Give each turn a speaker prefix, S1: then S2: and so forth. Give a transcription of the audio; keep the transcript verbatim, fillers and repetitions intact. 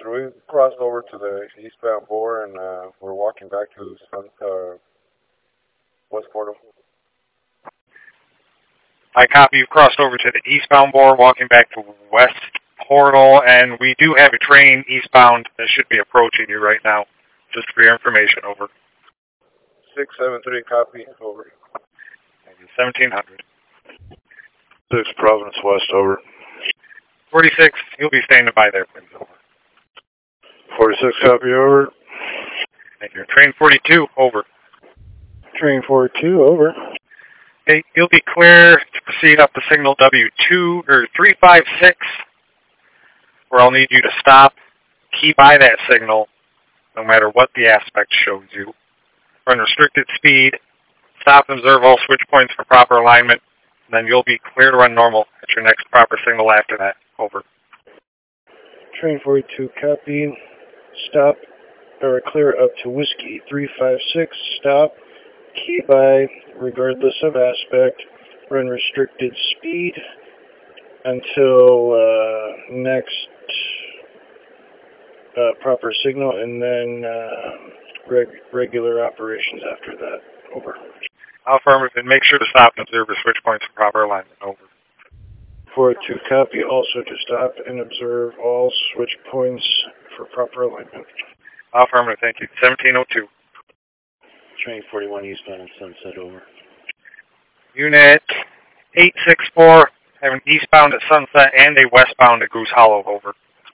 S1: Panther. We crossed over to the eastbound bore, and uh, we're walking back to Sun, uh, West Portal.
S2: I copy. You've crossed over to the eastbound bore, walking back to West Portal, and we do have a train eastbound that should be approaching you right now. Just for your information, over.
S1: six seven three, copy, over.
S2: seventeen hundred.
S3: six Providence West, over.
S2: forty-six, you'll be standing by there, please, over.
S3: forty-six, copy, over.
S2: Thank you. Train forty-two, over.
S3: Train forty-two, over.
S2: Okay, you'll be clear to proceed up the signal W two, or three five six, where I'll need you to stop, key by that signal, no matter what the aspect shows you. Run restricted speed, stop and observe all switch points for proper alignment, and then you'll be clear to run normal at your next proper signal after that. Over.
S3: Train forty-two, copy. Stop, or clear up to Whiskey three five six, stop, key by, regardless of aspect, run restricted speed until uh, next uh, proper signal, and then uh, reg regular operations after that. Over.
S2: Affirmative, and make sure to stop and observe your switch points for proper alignment. Over.
S3: forty-two, copy. Also to stop and observe all switch points for proper alignment.
S2: Affirmative, thank you. seventeen oh two.
S4: Train forty-one eastbound and Sunset, over.
S2: Unit eight six four, have an eastbound at Sunset and a westbound at Goose Hollow, over.